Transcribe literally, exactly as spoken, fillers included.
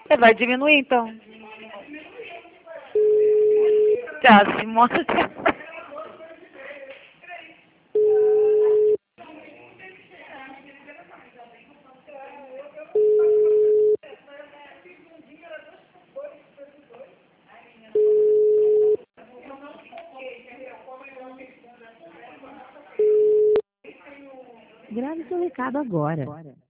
Você vai diminuir, então. Tchau, Simone. Grave seu recado agora.